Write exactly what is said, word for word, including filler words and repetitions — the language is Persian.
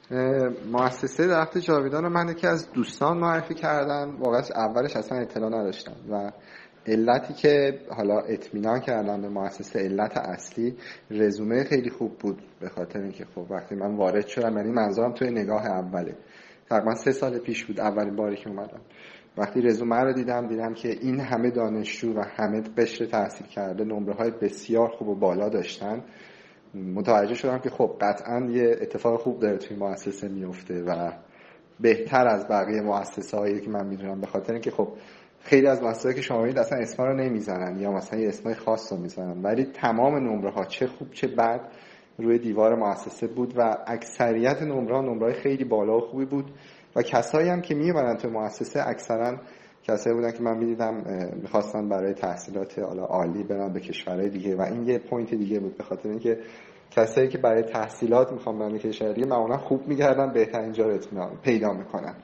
مؤسسه درخت جاویدان رو من یکی از دوستان معرفی کردن. واقعا اولش اصلا اطلاع نداشتم و علتی که حالا اطمینان کردم به مؤسسه، علت اصلی رزومه خیلی خوب بود، به خاطر اینکه خب وقتی من وارد شدم، یعنی منظورم توی نگاه اوله، تقریبا سه سال پیش بود اولین باری که اومدم، وقتی رزومه رو دیدم دیدم که این همه دانشجو و همه قشر تحصیل کرده نمره های بسیار خوب و بالا داشتن، متوجه شدم که خب قطعا یه اتفاق خوب داره توی مؤسسه میفته و بهتر از بقیه مؤسسه هایی که من میدونم، به خاطر اینکه خب خیلی از مؤسسه‌ای که شما میدید اصلا اسما رو نمیزنن یا مثلا یه اسمای خاص رو میزنن، ولی تمام نمره ها چه خوب چه بد روی دیوار مؤسسه بود و اکثریت نمره ها نمره خیلی بالا و خوبی بود و کسایی هم که میومدن تو مؤسسه اکثرا کسایی بودن که من میدیدم میخواستن برای تحصیلات عالی برن به کشورهای دیگه و این یه پوینت دیگه بود، به خاطر اینکه کسایی که برای تحصیلات میخوان برن به کشور دیگه معمولا خوب میگردن بهترین جا رو پیدا میکنن